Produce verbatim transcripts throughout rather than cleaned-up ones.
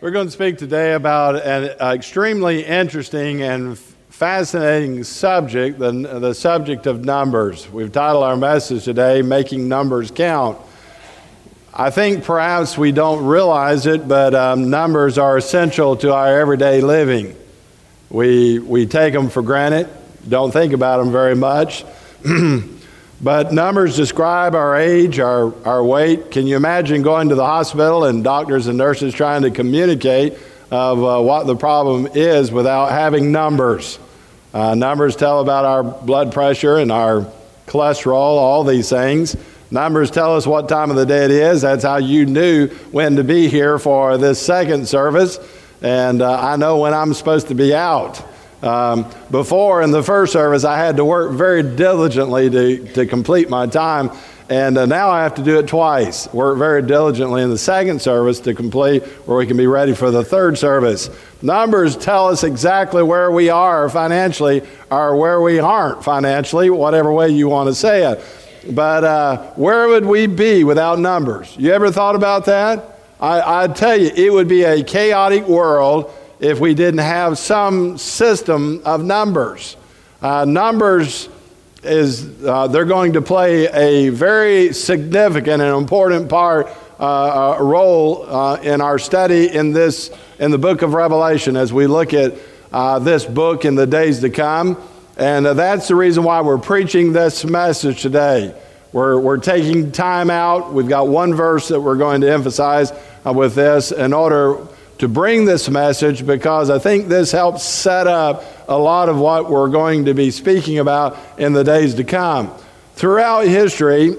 We're going to speak today about an extremely interesting and fascinating subject, the, the subject of numbers. We've titled our message today, Making Numbers Count. I think perhaps we don't realize it, but um, numbers are essential to our everyday living. We, we take them for granted, don't think about them very much. But numbers describe our age, our, our weight. Can you imagine going to the hospital and doctors and nurses trying to communicate of uh, what the problem is without having numbers? Uh, numbers tell about our blood pressure and our cholesterol, all these things. Numbers tell us what time of the day it is. That's how you knew when to be here for this second service. And uh, I know when I'm supposed to be out. Um, before in the first service, I had to work very diligently to, to complete my time, and uh, now I have to do it twice. Work very diligently in the second service to complete where we can be ready for the third service. Numbers tell us exactly where we are financially or where we aren't financially, whatever way you want to say it. But uh, where would we be without numbers? You ever thought about that? I, I tell you, it would be a chaotic world if we didn't have some system of numbers. Uh, numbers is, uh, they're going to play a very significant and important part, uh, a role uh, in our study in this, in the book of Revelation as we look at uh, this book in the days to come. And uh, that's the reason why we're preaching this message today. We're, we're taking time out. We've got one verse that we're going to emphasize uh, with this in order to bring this message, because I think this helps set up a lot of what we're going to be speaking about in the days to come. Throughout history,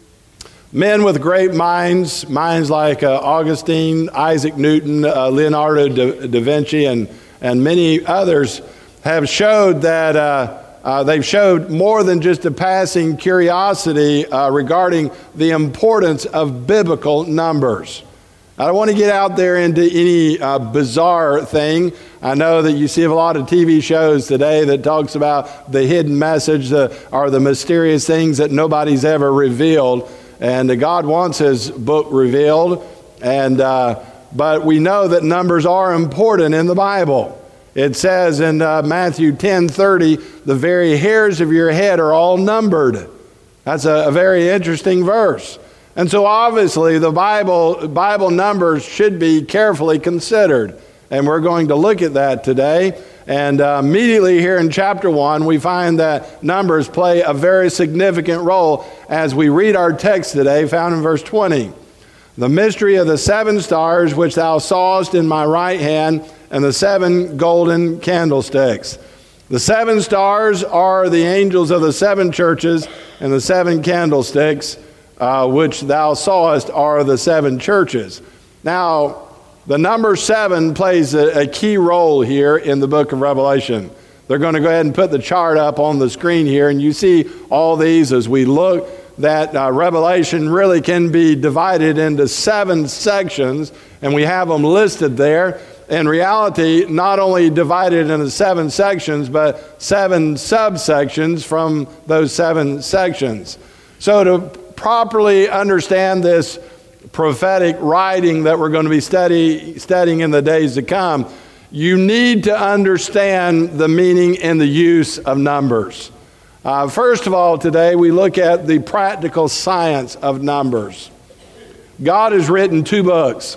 men with great minds, minds like uh, Augustine, Isaac Newton, uh, Leonardo da, da Vinci, and, and many others have showed that uh, uh, they've showed more than just a passing curiosity uh, regarding the importance of biblical numbers. I don't want to get out there into any uh, bizarre thing. I know that you see a lot of T V shows today that talks about the hidden message the, or the mysterious things that nobody's ever revealed. And uh, God wants His book revealed. And uh, but we know that numbers are important in the Bible. It says in uh, Matthew ten thirty, the very hairs of your head are all numbered. That's a, a very interesting verse. And so obviously the Bible Bible numbers should be carefully considered. And we're going to look at that today. And uh, immediately here in chapter one, we find that numbers play a very significant role as we read our text today, found in verse twenty. The mystery of the seven stars which thou sawest in my right hand, and the seven golden candlesticks. The seven stars are the angels of the seven churches, and the seven candlesticks Uh, which thou sawest are the seven churches. Now, the number seven plays a, a key role here in the book of Revelation. They're going to go ahead and put the chart up on the screen here, and you see all these as we look that uh, Revelation really can be divided into seven sections, and we have them listed there. In reality, not only divided into seven sections, but seven subsections from those seven sections. So to properly understand this prophetic writing that we're going to be study, studying in the days to come, you need to understand the meaning and the use of numbers. Uh, first of all, today we look at the practical science of numbers. God has written two books.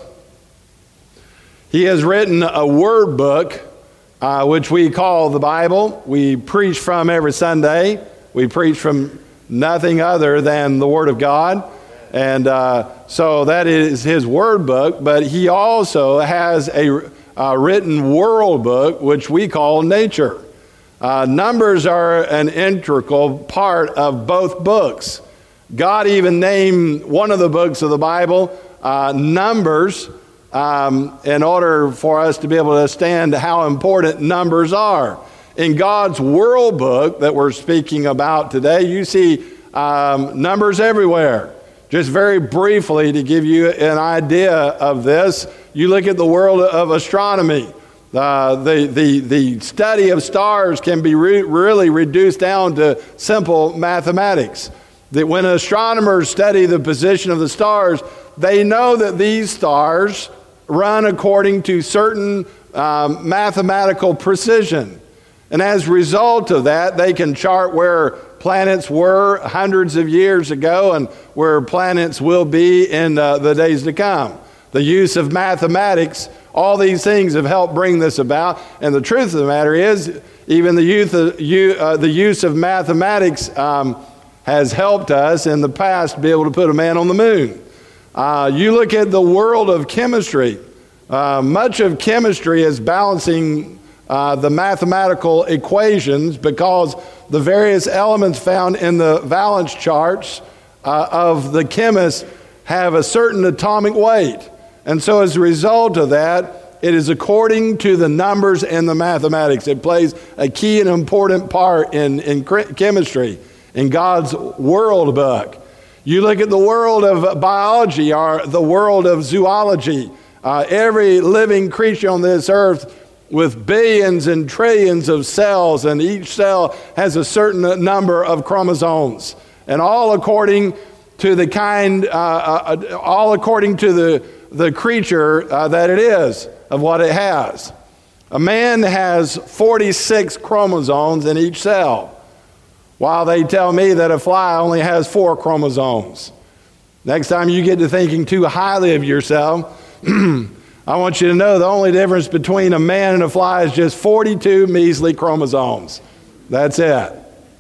He has written a word book, uh, which we call the Bible. We preach from every Sunday. We preach from nothing other than the Word of God. And uh, so that is His Word book, but He also has a, a written world book, which we call nature. Uh, numbers are an integral part of both books. God even named one of the books of the Bible uh, Numbers um, in order for us to be able to understand how important numbers are. In God's world book that we're speaking about today, you see um, numbers everywhere. Just very briefly to give you an idea of this, you look at the world of astronomy. Uh, the, the, the study of stars can be re- really reduced down to simple mathematics. That when astronomers study the position of the stars, they know that these stars run according to certain um, mathematical precision. And as a result of that, they can chart where planets were hundreds of years ago and where planets will be in uh, the days to come. The use of mathematics, all these things have helped bring this about. And the truth of the matter is, even the, youth of, you, uh, the use of mathematics um, has helped us in the past to be able to put a man on the moon. Uh, you look at the world of chemistry. Uh, much of chemistry is balancing uh, the mathematical equations because the various elements found in the valence charts uh, of the chemists have a certain atomic weight. And so as a result of that, it is according to the numbers and the mathematics. It plays a key and important part in, in chemistry, in God's world book. You look at the world of biology or the world of zoology. Uh, every living creature on this earth with billions and trillions of cells, and each cell has a certain number of chromosomes, and all according to the kind, uh, uh, all according to the, the creature uh, that it is, of what it has. A man has forty-six chromosomes in each cell, while they tell me that a fly only has four chromosomes. Next time you get to thinking too highly of yourself, I want you to know the only difference between a man and a fly is just forty-two measly chromosomes. That's it.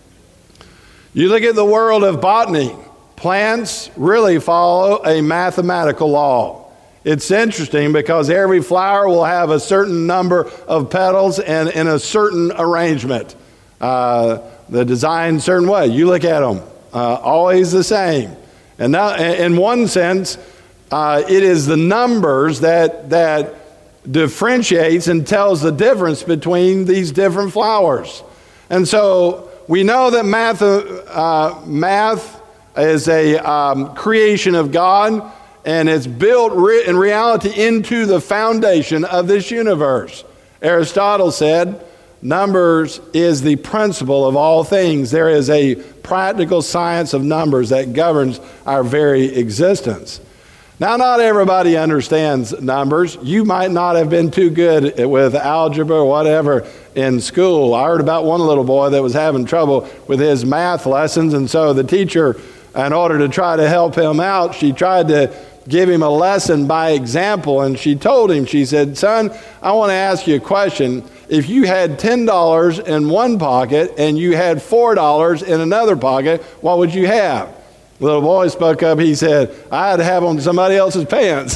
You look at the world of botany. Plants really follow a mathematical law. It's interesting because every flower will have a certain number of petals and in a certain arrangement. Uh, the design certain way. You look at them, uh, always the same. And now, in one sense, uh, it is the numbers that that differentiates and tells the difference between these different flowers. And so we know that math, uh, math is a um, creation of God, and it's built re- in reality into the foundation of this universe. Aristotle said, numbers is the principle of all things. There is a practical science of numbers that governs our very existence. Now, not everybody understands numbers. You might not have been too good with algebra or whatever in school. I heard about one little boy that was having trouble with his math lessons, and so the teacher, in order to try to help him out, she tried to give him a lesson by example, and she told him, she said, son, I want to ask you a question. If you had ten dollars in one pocket and you had four dollars in another pocket, what would you have? The little boy spoke up. He said, I'd have on somebody else's pants.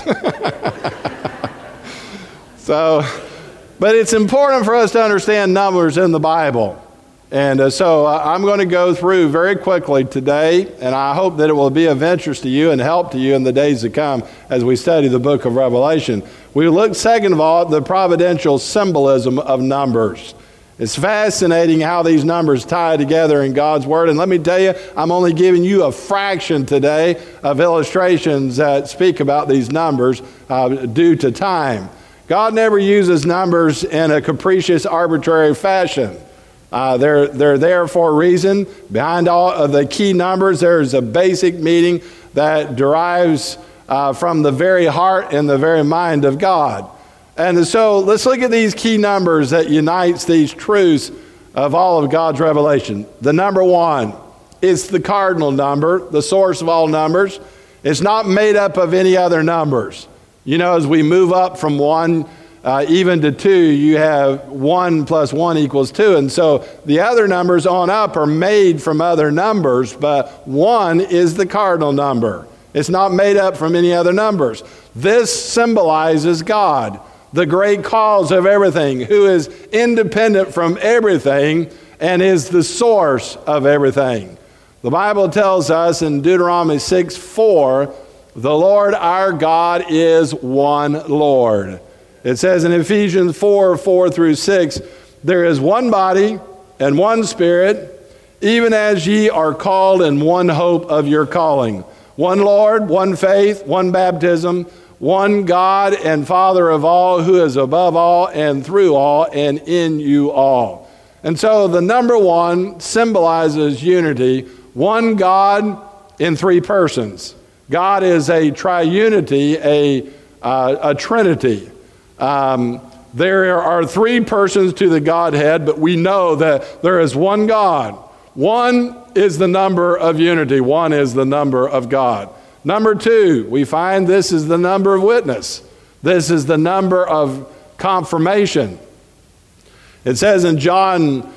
So, but it's important for us to understand numbers in the Bible. And uh, so uh, I'm going to go through very quickly today, and I hope that it will be of interest to you and help to you in the days to come as we study the book of Revelation. We look, second of all, at the providential symbolism of numbers. It's fascinating how these numbers tie together in God's Word. And let me tell you, I'm only giving you a fraction today of illustrations that speak about these numbers uh, due to time. God never uses numbers in a capricious, arbitrary fashion. Uh, they're, they're there for a reason. Behind all of the key numbers, there's a basic meaning that derives uh, from the very heart and the very mind of God. And so let's look at these key numbers that unites these truths of all of God's revelation. The number one is the cardinal number, the source of all numbers. It's not made up of any other numbers. You know, as we move up from one Uh, even to two, you have one plus one equals two. And so the other numbers on up are made from other numbers, but one is the cardinal number. It's not made up from any other numbers. This symbolizes God, the great cause of everything, who is independent from everything and is the source of everything. The Bible tells us in Deuteronomy six four, the Lord our God is one Lord. It says in Ephesians four, four through six, there is one body and one Spirit, even as ye are called in one hope of your calling. One Lord, one faith, one baptism, one God and Father of all, who is above all and through all and in you all. And so the number one symbolizes unity, one God in three persons. God is a triunity, a uh, a trinity. Um, there are three persons to the Godhead, but we know that there is one God. One is the number of unity. One is the number of God. Number two, we find this is the number of witness. This is the number of confirmation. It says in John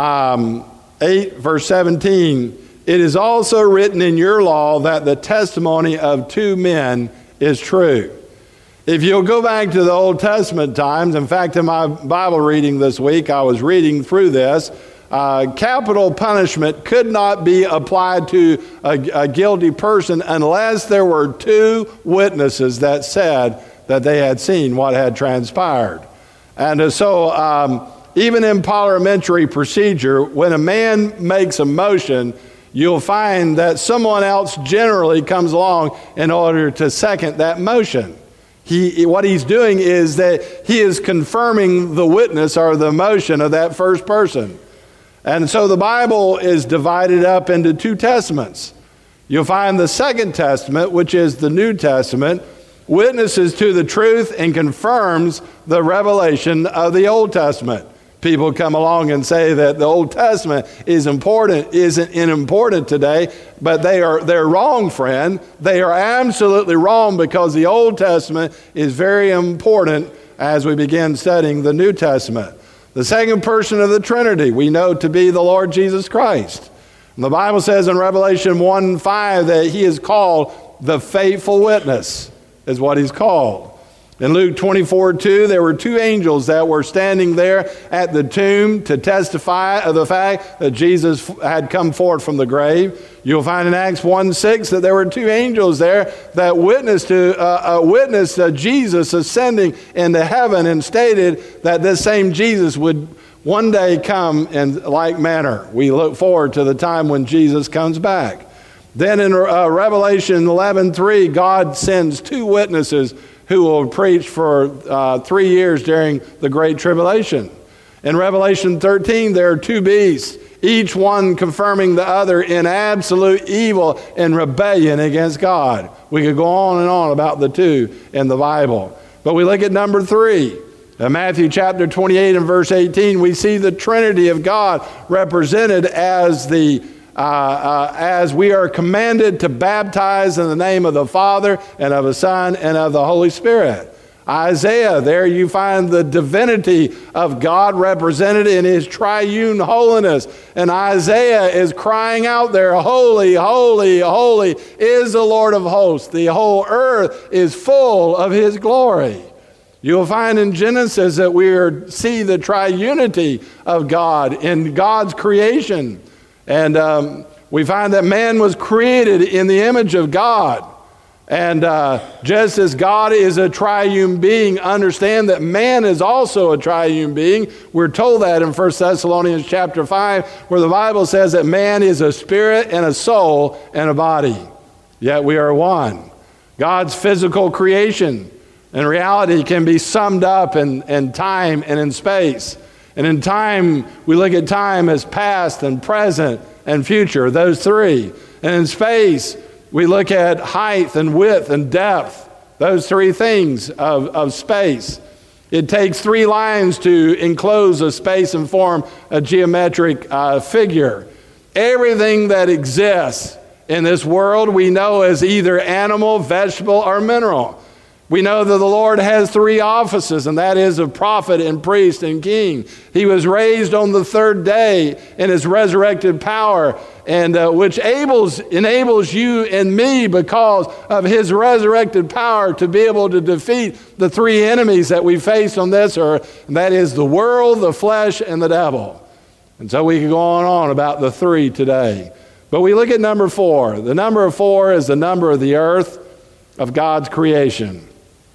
um, eight, verse seventeen, it is also written in your law that the testimony of two men is true. If you'll go back to the Old Testament times, in fact, in my Bible reading this week, I was reading through this, uh, capital punishment could not be applied to a, a guilty person unless there were two witnesses that said that they had seen what had transpired. And so um, even in parliamentary procedure, when a man makes a motion, you'll find that someone else generally comes along in order to second that motion. He, what he's doing is that he is confirming the witness or the motion of that first person. And so the Bible is divided up into two testaments. You'll find the Second Testament, which is the New Testament, witnesses to the truth and confirms the revelation of the Old Testament. People come along and say that the Old Testament is important, isn't important today, but they are they're wrong, friend. They are absolutely wrong, because the Old Testament is very important as we begin studying the New Testament. The second person of the Trinity we know to be the Lord Jesus Christ. And the Bible says in Revelation one five that he is called the faithful witness, is what he's called. In Luke twenty-four two, there were two angels that were standing there at the tomb to testify of the fact that Jesus had come forth from the grave. You'll find in Acts one six that there were two angels there that witnessed to uh, uh, witnessed uh, Jesus ascending into heaven, and stated that this same Jesus would one day come in like manner. We look forward to the time when Jesus comes back. Then in uh, Revelation eleven three, God sends two witnesses who will preach for uh, three years during the Great Tribulation. In Revelation thirteen, there are two beasts, each one confirming the other in absolute evil and rebellion against God. We could go on and on about the two in the Bible. But we look at number three. In Matthew chapter twenty-eight and verse eighteen, we see the Trinity of God represented as the Uh, uh, as we are commanded to baptize in the name of the Father and of the Son and of the Holy Spirit. Isaiah, there you find the divinity of God represented in his triune holiness. And Isaiah is crying out there, holy, holy, holy is the Lord of hosts. The whole earth is full of his glory. You'll find in Genesis that we are, see the triunity of God in God's creation. And um, we find that man was created in the image of God. And uh, just as God is a triune being, understand that man is also a triune being. We're told that in First Thessalonians chapter five, where the Bible says that man is a spirit and a soul and a body. Yet we are one. God's physical creation and reality can be summed up in, in time and in space. And in time, we look at time as past and present and future, those three. And in space, we look at height and width and depth, those three things of, of space. It takes three lines to enclose a space and form a geometric uh, figure. Everything that exists in this world we know as either animal, vegetable, or mineral. We know that the Lord has three offices, and that is of prophet and priest and king. He was raised on the third day in his resurrected power, and uh, which enables, enables you and me, because of his resurrected power, to be able to defeat the three enemies that we face on this earth, and that is the world, the flesh, and the devil. And so we can go on and on about the three today. But we look at number four. The number of four is the number of the earth of God's creation.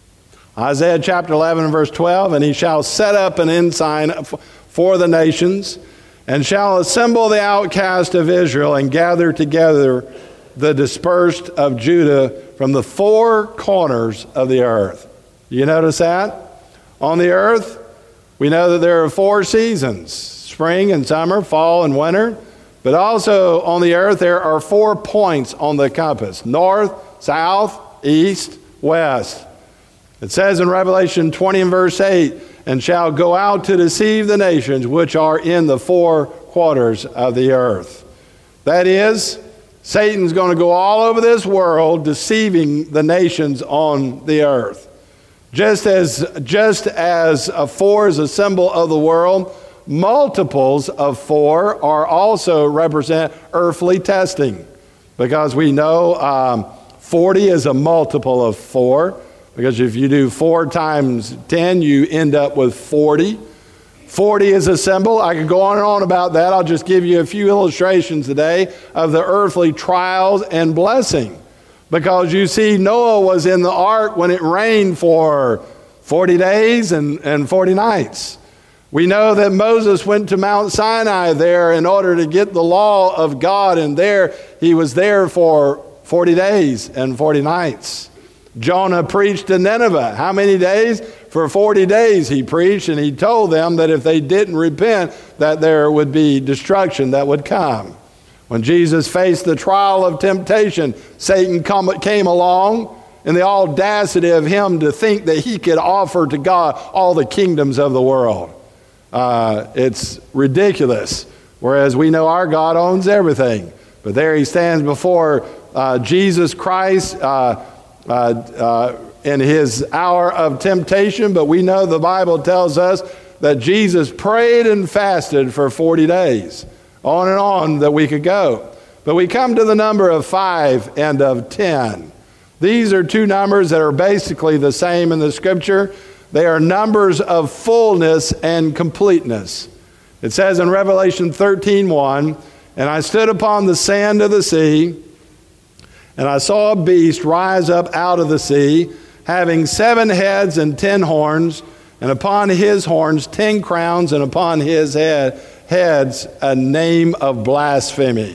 Isaiah chapter eleven, verse twelve, and he shall set up an ensign for the nations, and shall assemble the outcast of Israel, and gather together the dispersed of Judah from the four corners of the earth. You notice that? On the earth, we know that there are four seasons: spring and summer, fall and winter. But also on the earth, there are four points on the compass: north, south, east, west. It says in Revelation twenty and verse eight, and shall go out to deceive the nations which are in the four quarters of the earth. That is, Satan's going to go all over this world deceiving the nations on the earth. Just as, just as a four is a symbol of the world, multiples of four are also represent earthly testing. Because we know um, forty is a multiple of four. Because if you do four times ten, you end up with forty. forty is a symbol. I could go on and on about that. I'll just give you a few illustrations today of the earthly trials and blessing. Because you see, Noah was in the ark when it rained for forty days and, and forty nights. We know that Moses went to Mount Sinai there in order to get the law of God, and there he was there for forty days and forty nights. Jonah preached to Nineveh. How many days? For forty days he preached, and he told them that if they didn't repent, that there would be destruction that would come. When Jesus faced the trial of temptation, Satan come, came along in the audacity of him to think that he could offer to God all the kingdoms of the world. Uh, it's ridiculous, whereas we know our God owns everything. But there he stands before uh, Jesus Christ, uh, Uh, uh, in his hour of temptation, but we know the Bible tells us that Jesus prayed and fasted for forty days. On and on that we could go. But we come to the number of five and of ten. These are two numbers that are basically the same in the Scripture. They are numbers of fullness and completeness. It says in Revelation thirteen one, and I stood upon the sand of the sea, and I saw a beast rise up out of the sea, having seven heads and ten horns, and upon his horns ten crowns, and upon his head, heads a name of blasphemy.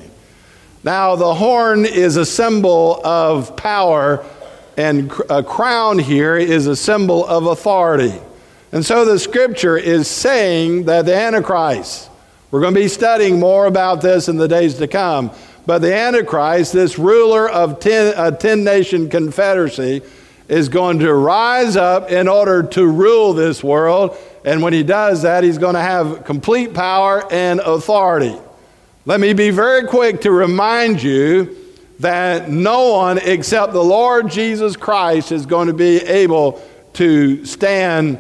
Now the horn is a symbol of power, and a crown here is a symbol of authority. And so the Scripture is saying that the Antichrist, we're going to be studying more about this in the days to come, but the Antichrist, this ruler of ten, a ten-nation confederacy, is going to rise up in order to rule this world. And when he does that, he's going to have complete power and authority. Let me be very quick to remind you that no one except the Lord Jesus Christ is going to be able to stand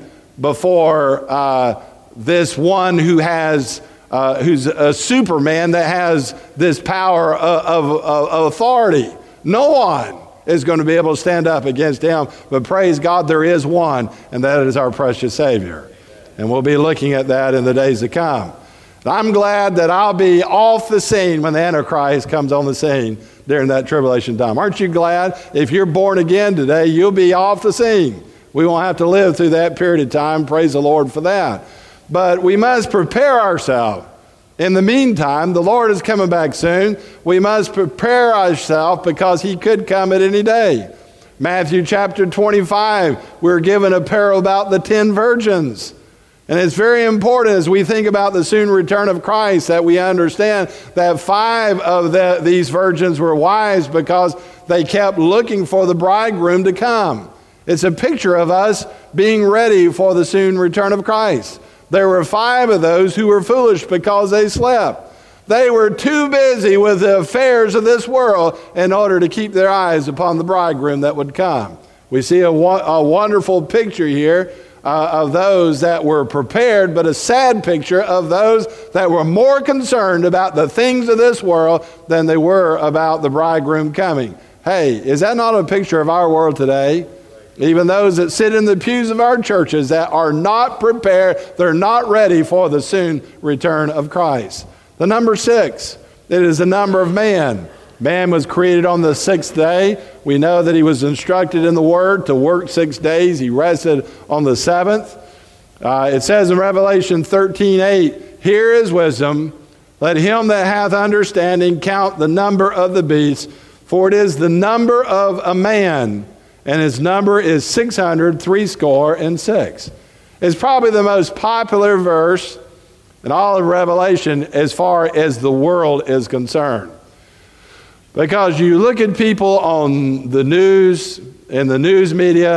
before uh, this one who has Uh, who's a superman that has this power of, of, of authority. No one is going to be able to stand up against him, but praise God, there is one, and that is our precious Savior. And we'll be looking at that in the days to come. And I'm glad that I'll be off the scene when the Antichrist comes on the scene during that tribulation time. Aren't you glad? If you're born again today, you'll be off the scene. We won't have to live through that period of time. Praise the Lord for that. But we must prepare ourselves. In the meantime, the Lord is coming back soon. We must prepare ourselves because he could come at any day. Matthew chapter twenty-five, we're given a parable about the ten virgins. And it's very important as we think about the soon return of Christ that we understand that five of the, these virgins were wise because they kept looking for the bridegroom to come. It's a picture of us being ready for the soon return of Christ. There were five of those who were foolish because they slept. They were too busy with the affairs of this world in order to keep their eyes upon the bridegroom that would come. We see a, a wonderful picture here uh, of those that were prepared, but a sad picture of those that were more concerned about the things of this world than they were about the bridegroom coming. Hey, is that not a picture of our world today? Even those that sit in the pews of our churches that are not prepared, they're not ready for the soon return of Christ. The number six, it is the number of man. Man was created on the sixth day. We know that he was instructed in the Word to work six days. He rested on the seventh. Uh, it says in Revelation thirteen eight, here is wisdom. Let him that hath understanding count the number of the beasts, for it is the number of a man, and his number is six hundred threescore and six. It's probably the most popular verse in all of Revelation as far as the world is concerned. Because you look at people on the news, in the news media,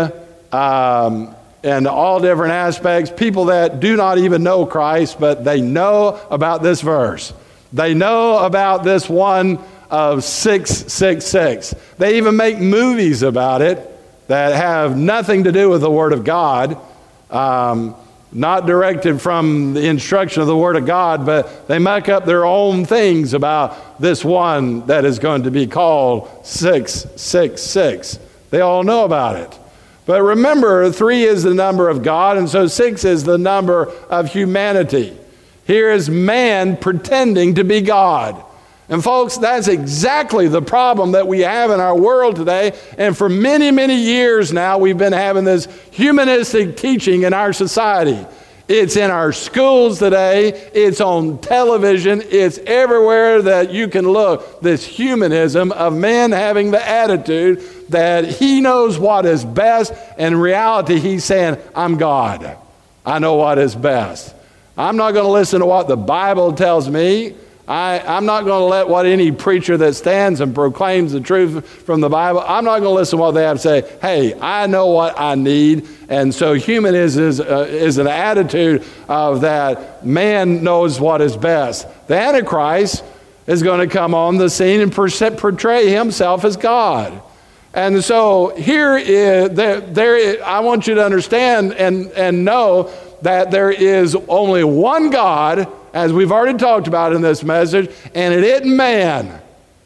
um, in all different aspects, people that do not even know Christ, but they know about this verse. They know about this one of six six six. They even make movies about it that have nothing to do with the Word of God, um, not directed from the instruction of the Word of God, but they make up their own things about this one that is going to be called six six six. They all know about it. But remember, three is the number of God, and so six is the number of humanity. Here is man pretending to be God. And folks, that's exactly the problem that we have in our world today. And for many, many years now, we've been having this humanistic teaching in our society. It's in our schools today. It's on television. It's everywhere that you can look. This humanism of man having the attitude that he knows what is best. And in reality, he's saying, I'm God. I know what is best. I'm not going to listen to what the Bible tells me. I, I'm not going to let what any preacher that stands and proclaims the truth from the Bible, I'm not going to listen to what they have to say. Hey, I know what I need. And so humanism is, uh, is an attitude of that man knows what is best. The Antichrist is going to come on the scene and portray himself as God. And so here is, there, there is, I want you to understand and, and know that there is only one God, as we've already talked about in this message, and it isn't man.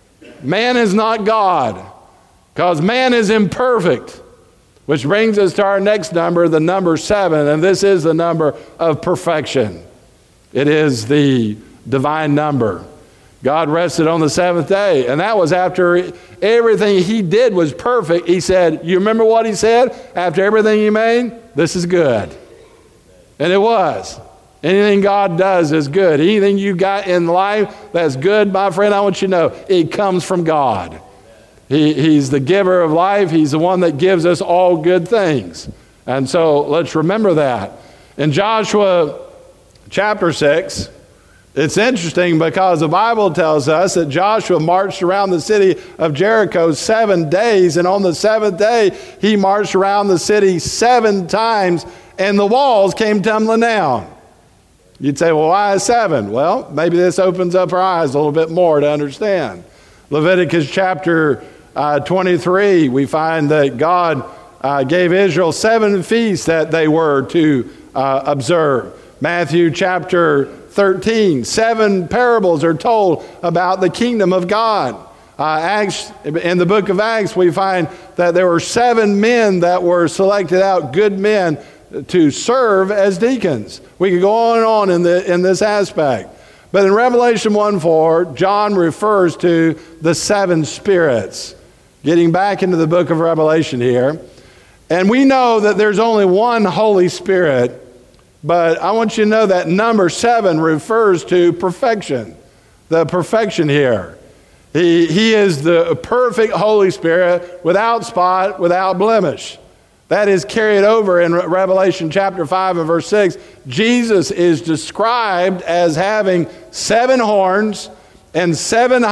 Man is not God, because man is imperfect, which brings us to our next number, the number seven, and this is the number of perfection. It is the divine number. God rested on the seventh day, and that was after everything he did was perfect. He said, you remember what he said after everything he made? This is good. And it was. Anything God does is good. Anything you got in life that's good, my friend, I want you to know, it comes from God. He, he's the giver of life. He's the one that gives us all good things. And so let's remember that. In Joshua chapter six, it's interesting because the Bible tells us that Joshua marched around the city of Jericho seven days, and on the seventh day, he marched around the city seven times, and the walls came tumbling down. You'd say, well, why seven? Well, maybe this opens up our eyes a little bit more to understand. Leviticus chapter uh, twenty-three, we find that God uh, gave Israel seven feasts that they were to uh, observe. Matthew chapter thirteen, seven parables are told about the kingdom of God. Uh, Acts, in the book of Acts, we find that there were seven men that were selected out, good men, to serve as deacons. We could go on and on in, the, in this aspect. But in Revelation one four, John refers to the seven spirits. Getting back into the book of Revelation here. And we know that there's only one Holy Spirit, but I want you to know that number seven refers to perfection. The perfection here. He, he is the perfect Holy Spirit without spot, without blemish. That is carried over in Revelation chapter five and verse six. Jesus is described as having seven horns and seven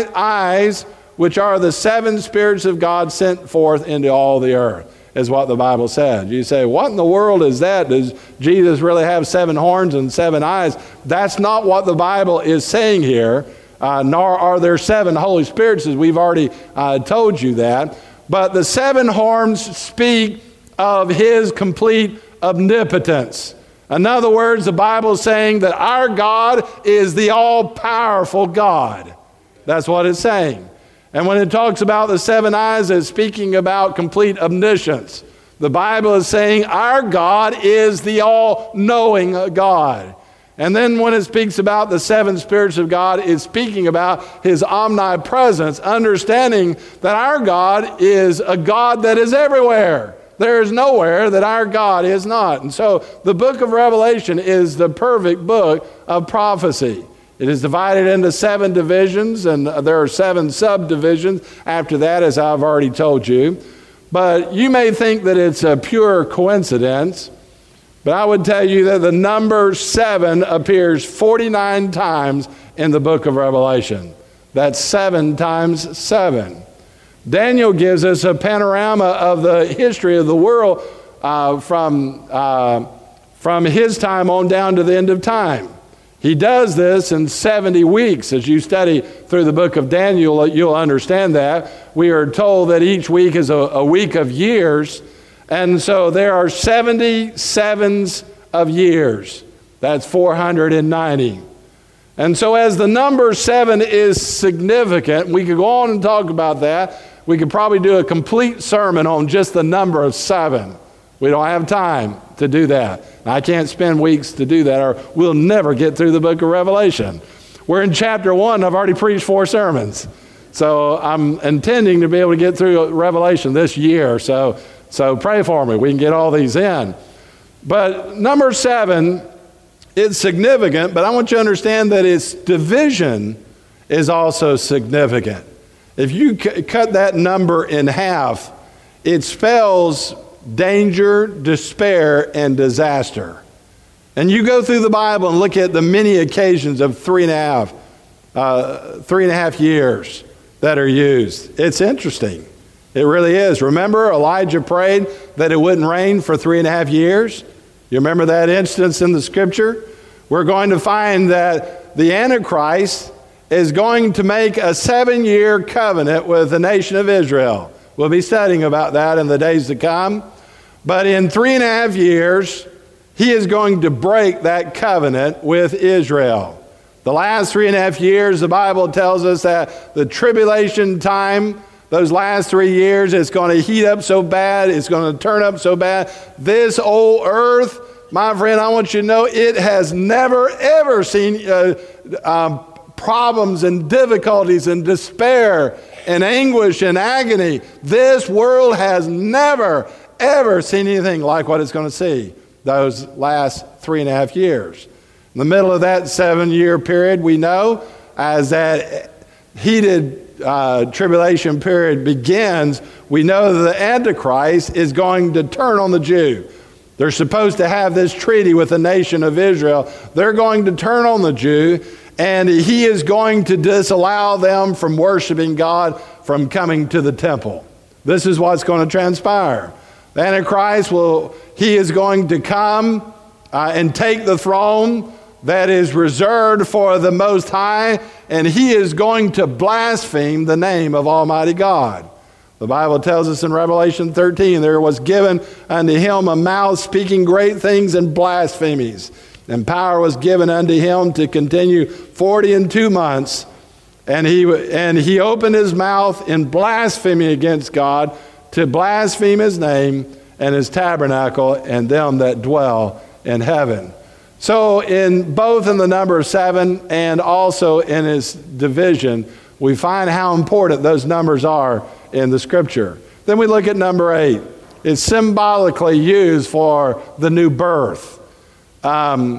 eyes, which are the seven spirits of God sent forth into all the earth, is what the Bible says. You say, what in the world is that? Does Jesus really have seven horns and seven eyes? That's not what the Bible is saying here, uh, nor are there seven Holy Spirits, as we've already uh, told you that. But the seven horns speak of his complete omnipotence. In other words, the Bible is saying that our God is the all-powerful God. That's what it's saying. And when it talks about the seven eyes, it's speaking about complete omniscience. The Bible is saying our God is the all-knowing God. And then when it speaks about the seven spirits of God, it's speaking about his omnipresence, understanding that our God is a God that is everywhere. There is nowhere that our God is not. And so the book of Revelation is the perfect book of prophecy. It is divided into seven divisions, and there are seven subdivisions after that, as I've already told you. But you may think that it's a pure coincidence, but I would tell you that the number seven appears forty-nine times in the book of Revelation. That's seven times seven. Daniel gives us a panorama of the history of the world uh, from, uh, from his time on down to the end of time. He does this in seventy weeks. As you study through the book of Daniel, you'll understand that. We are told that each week is a, a week of years. And so there are seventy sevens of years. That's four hundred ninety. And so as the number seven is significant, we could go on and talk about that. We could probably do a complete sermon on just the number of seven. We don't have time to do that. I can't spend weeks to do that, or we'll never get through the book of Revelation. We're in chapter one. I've already preached four sermons. So I'm intending to be able to get through Revelation this year. So, so pray for me. We can get all these in. But number seven is significant, but I want you to understand that its division is also significant. If you c- cut that number in half, it spells danger, despair, and disaster. And you go through the Bible and look at the many occasions of three and a half, uh, three and a half years that are used. It's interesting. It really is. Remember, Elijah prayed that it wouldn't rain for three and a half years. You remember that instance in the scripture? We're going to find that the Antichrist is going to make a seven-year covenant with the nation of Israel. We'll be studying about that in the days to come. But in three and a half years, he is going to break that covenant with Israel. The last three and a half years, the Bible tells us that the tribulation time, those last three years, it's going to heat up so bad, it's going to turn up so bad. This old earth, my friend, I want you to know, it has never, ever seen uh, um, problems and difficulties and despair and anguish and agony. This world has never, ever seen anything like what it's going to see those last three and a half years. In the middle of that seven-year period, we know, as that heated uh, tribulation period begins, we know that the Antichrist is going to turn on the Jew. They're supposed to have this treaty with the nation of Israel. They're going to turn on the Jew, and he is going to disallow them from worshiping God, from coming to the temple. This is what's going to transpire. The Antichrist will, he is going to come uh, and take the throne that is reserved for the Most High, and he is going to blaspheme the name of Almighty God. The Bible tells us in Revelation thirteen, there was given unto him a mouth speaking great things and blasphemies. And power was given unto him to continue forty and two months. And he, and he opened his mouth in blasphemy against God, to blaspheme his name and his tabernacle and them that dwell in heaven. So in both in the number seven and also in its division, we find how important those numbers are in the scripture. Then we look at number eight. It's symbolically used for the new birth. Um,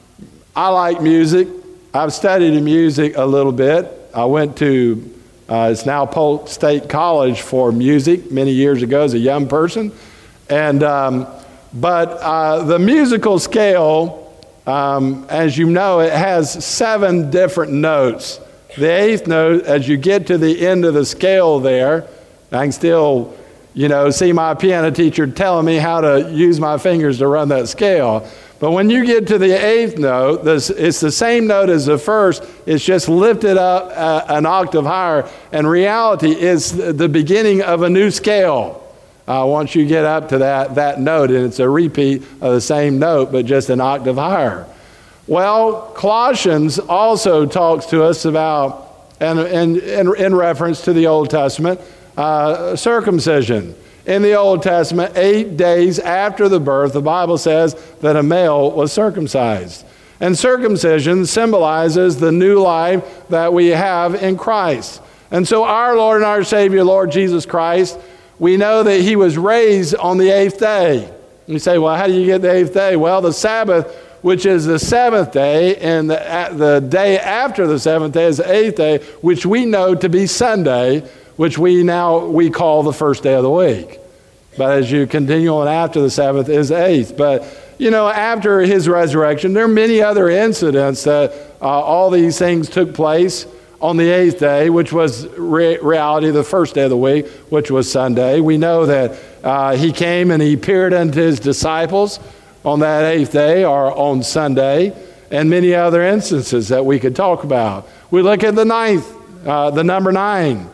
I like music. I've studied music a little bit. I went to, uh, it's now Polk State College for music many years ago as a young person. And, um, but uh, the musical scale, um, as you know, it has seven different notes. The eighth note, as you get to the end of the scale there, I can still, you know, see my piano teacher telling me how to use my fingers to run that scale. But when you get to the eighth note, this, it's the same note as the first. It's just lifted up uh, an octave higher. And reality is the beginning of a new scale. Uh, once you get up to that, that note, and it's a repeat of the same note, but just an octave higher. Well, Colossians also talks to us about, and in, in, in reference to the Old Testament, uh, circumcision. In the Old Testament, eight days after the birth, the Bible says that a male was circumcised. And circumcision symbolizes the new life that we have in Christ. And so our Lord and our Savior, Lord Jesus Christ, we know that he was raised on the eighth day. You say, well, how do you get the eighth day? Well, the Sabbath, which is the seventh day, and the, the day after the seventh day is the eighth day, which we know to be Sunday, which we now we call the first day of the week. But as you continue on after the Sabbath is the eighth. But, you know, after his resurrection, there are many other incidents that uh, all these things took place. on the eighth day, which was re- reality the first day of the week, which was Sunday. We know that uh, he came and he appeared unto his disciples on that eighth day or on Sunday, and many other instances that we could talk about. We look at the ninth, uh, the number nine.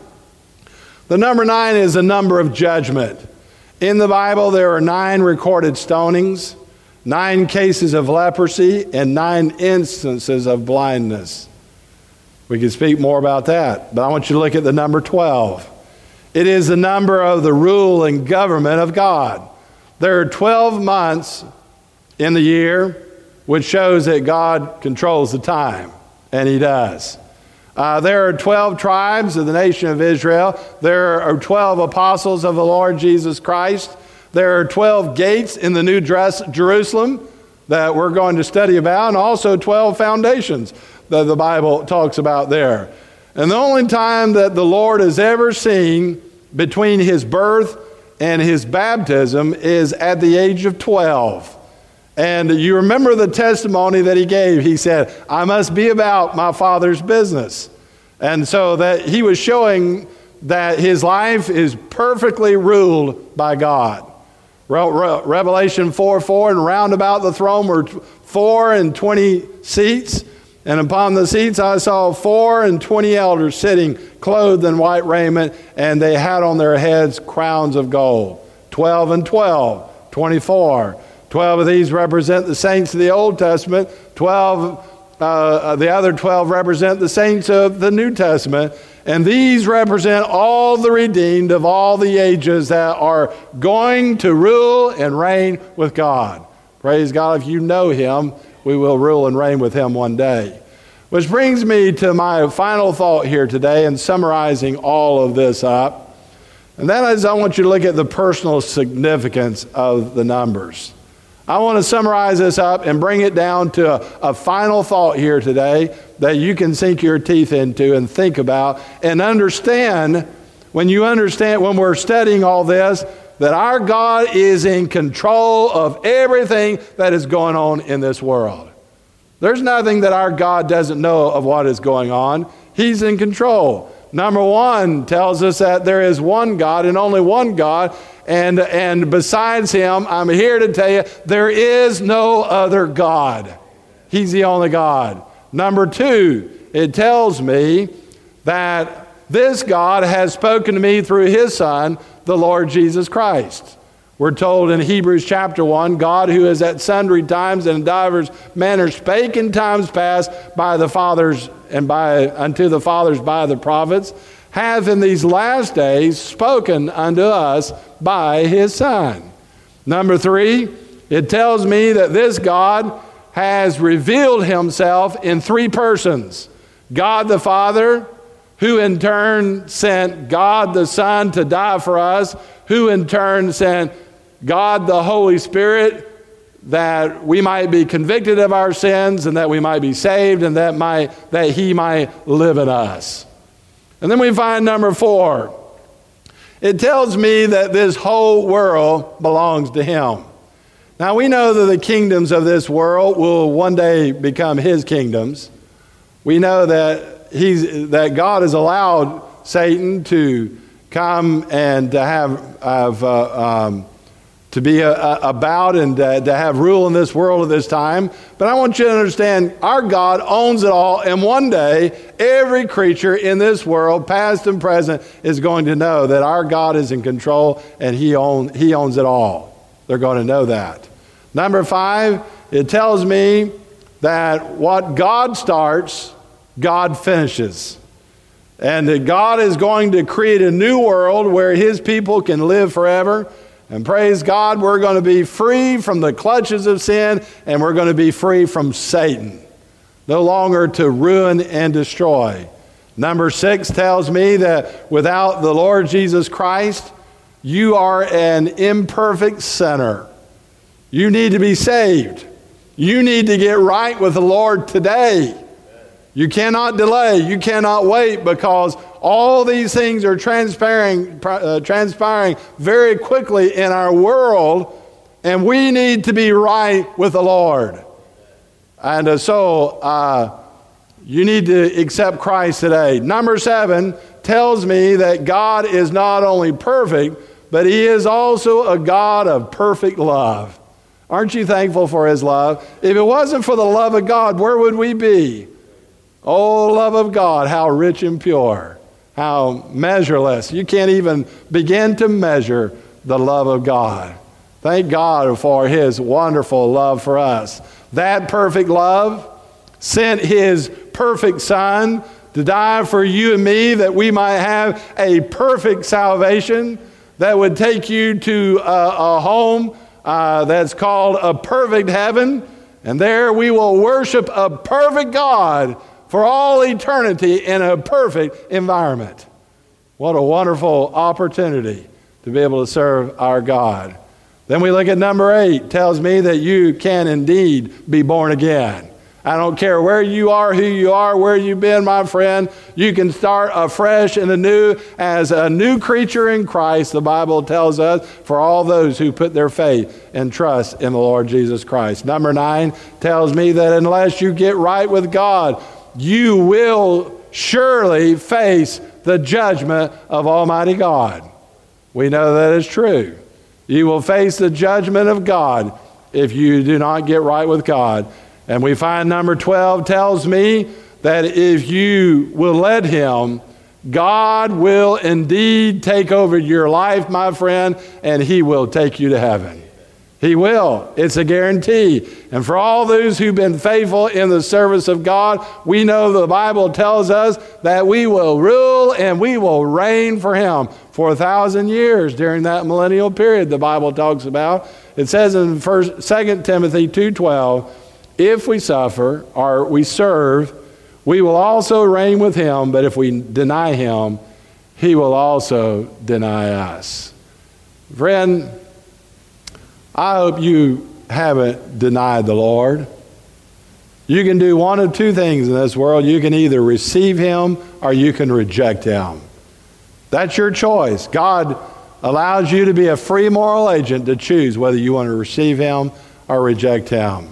The number nine is a number of judgment. In the Bible, there are nine recorded stonings, nine cases of leprosy, and nine instances of blindness. We could speak more about that, but I want you to look at the number twelve. It is the number of the rule and government of God. There are twelve months in the year, which shows that God controls the time, and he does. Uh, there are twelve tribes of the nation of Israel. There are twelve apostles of the Lord Jesus Christ. There are twelve gates in the New dress, Jerusalem that we're going to study about, and also twelve foundations that the Bible talks about there. And the only time that the Lord has ever seen between his birth and his baptism is at the age of twelve. And you remember the testimony that he gave. He said, I must be about my Father's business. And so that he was showing that his life is perfectly ruled by God. Re- Revelation four four, and round about the throne were four and twenty seats. And upon the seats I saw four and twenty elders sitting, clothed in white raiment, and they had on their heads crowns of gold. Twelve and twelve, twenty-four. Twelve of these represent the saints of the Old Testament. Twelve, uh, the other twelve represent the saints of the New Testament. And these represent all the redeemed of all the ages that are going to rule and reign with God. Praise God. If you know him, we will rule and reign with him one day. Which brings me to my final thought here today in summarizing all of this up. And that is, I want you to look at the personal significance of the numbers. I want to summarize this up and bring it down to a, a final thought here today that you can sink your teeth into and think about and understand. When you understand, when we're studying all this, that our God is in control of everything that is going on in this world. There's nothing that our God doesn't know of what is going on. He's in control. Number one tells us that there is one God and only one God, and, and besides him, I'm here to tell you, there is no other God. He's the only God. Number two, it tells me that this God has spoken to me through his Son, the Lord Jesus Christ. We're told in Hebrews chapter one, God, who is at sundry times and in divers manners spake in times past by the fathers and by unto the fathers by the prophets, hath in these last days spoken unto us by his Son. Number three, it tells me that this God has revealed himself in three persons. God the Father, who in turn sent God the Son to die for us, who in turn sent God the Holy Spirit that we might be convicted of our sins and that we might be saved and that might that he might live in us. And then we find number four. It tells me that this whole world belongs to him. Now we know that the kingdoms of this world will one day become his kingdoms. We know that he's that God has allowed Satan to come and to have, have uh, um, to be a, a, about and to, to have rule in this world at this time. But I want you to understand, our God owns it all, and one day, every creature in this world, past and present, is going to know that our God is in control and he, own, he owns it all. They're going to know that. Number five, it tells me that what God starts, God finishes. And that God is going to create a new world where his people can live forever. And praise God, we're going to be free from the clutches of sin, and we're going to be free from Satan. No longer to ruin and destroy. Number six tells me that without the Lord Jesus Christ, you are an imperfect sinner. You need to be saved. You need to get right with the Lord today. You cannot delay. You cannot wait, because all these things are transpiring, uh, transpiring very quickly in our world, and we need to be right with the Lord. And uh, so uh, You need to accept Christ today. Number seven tells me that God is not only perfect, but he is also a God of perfect love. Aren't you thankful for his love? If it wasn't for the love of God, where would we be? Oh, love of God, how rich and pure, how measureless. You can't even begin to measure the love of God. Thank God for his wonderful love for us. That perfect love sent his perfect Son to die for you and me, that we might have a perfect salvation that would take you to a, a home uh, that's called a perfect heaven. And there we will worship a perfect God for all eternity in a perfect environment. What a wonderful opportunity to be able to serve our God. Then we look at number eight, tells me that you can indeed be born again. I don't care where you are, who you are, where you've been, my friend. You can start afresh and anew as a new creature in Christ, the Bible tells us, for all those who put their faith and trust in the Lord Jesus Christ. Number nine tells me that unless you get right with God, you will surely face the judgment of Almighty God. We know that is true. You will face the judgment of God if you do not get right with God. And we find number twelve tells me that if you will let him, God will indeed take over your life, my friend, and he will take you to heaven. He will. It's a guarantee. And for all those who've been faithful in the service of God, we know the Bible tells us that we will rule and we will reign for him for a thousand years during that millennial period the Bible talks about. It says in First, Second Timothy two twelve, if we suffer or we serve, we will also reign with him, but if we deny him, he will also deny us. Friend, I hope you haven't denied the Lord. You can do one of two things in this world. You can either receive him or you can reject him. That's your choice. God allows you to be a free moral agent to choose whether you want to receive him or reject him.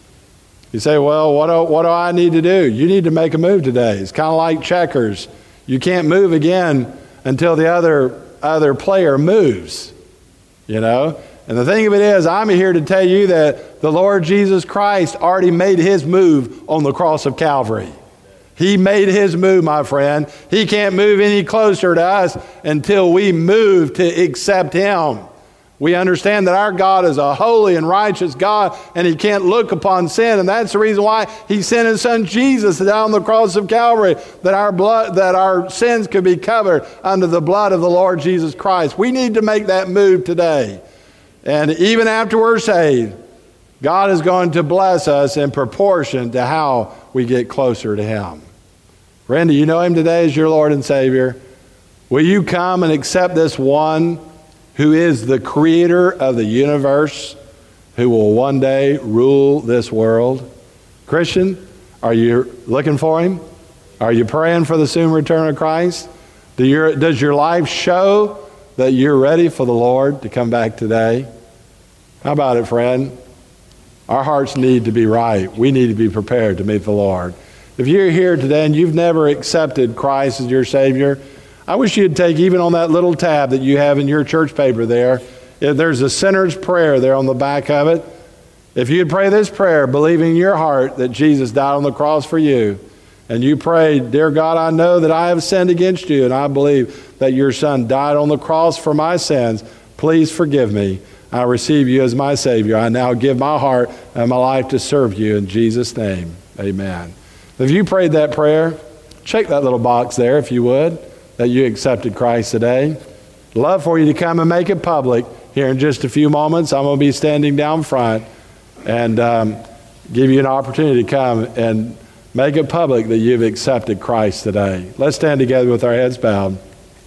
You say, well, what do, what do I need to do? You need to make a move today. It's kind of like checkers. You can't move again until the other, other player moves, you know? And the thing of it is, I'm here to tell you that the Lord Jesus Christ already made his move on the cross of Calvary. He made his move, my friend. He can't move any closer to us until we move to accept him. We understand that our God is a holy and righteous God, and he can't look upon sin. And that's the reason why he sent his son Jesus down on the cross of Calvary, that our blood, that our sins could be covered under the blood of the Lord Jesus Christ. We need to make that move today. And even after we're saved, God is going to bless us in proportion to how we get closer to him. Friend, do you know him today as your Lord and Savior? Will you come and accept this one who is the creator of the universe, who will one day rule this world? Christian, are you looking for him? Are you praying for the soon return of Christ? Do your, does your life show that you're ready for the Lord to come back today? How about it, friend? Our hearts need to be right. We need to be prepared to meet the Lord. If you're here today and you've never accepted Christ as your Savior, I wish you'd take, even on that little tab that you have in your church paper there, there's a sinner's prayer there on the back of it. If you'd pray this prayer, believing in your heart that Jesus died on the cross for you, and you pray, dear God, I know that I have sinned against you, and I believe that your Son died on the cross for my sins. Please forgive me. I receive you as my Savior. I now give my heart and my life to serve you in Jesus' name. Amen. If you prayed that prayer, check that little box there if you would, that you accepted Christ today. Love for you to come and make it public here in just a few moments. I'm going to be standing down front and um, give you an opportunity to come and make it public that you've accepted Christ today. Let's stand together with our heads bowed.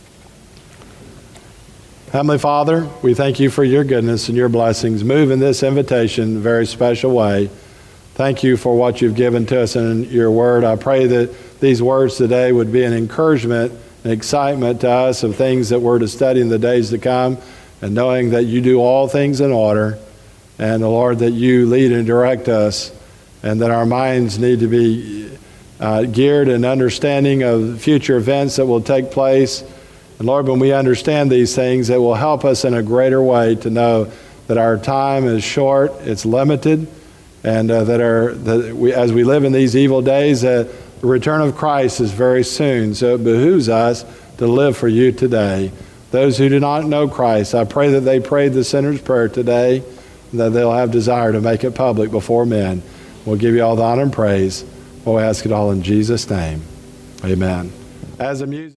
Heavenly Father, we thank you for your goodness and your blessings. Move in this invitation in a very special way. Thank you for what you've given to us in your word. I pray that these words today would be an encouragement and excitement to us of things that we're to study in the days to come, and knowing that you do all things in order, and the Lord, that you lead and direct us, and that our minds need to be uh, geared in understanding of future events that will take place. And Lord, when we understand these things, it will help us in a greater way to know that our time is short, it's limited, and uh, that, our, that we, as we live in these evil days, uh, the return of Christ is very soon. So it behooves us to live for you today. Those who do not know Christ, I pray that they prayed the sinner's prayer today, and that they'll have desire to make it public before men. We'll give you all the honor and praise. We'll ask it all in Jesus' name. Amen. As a music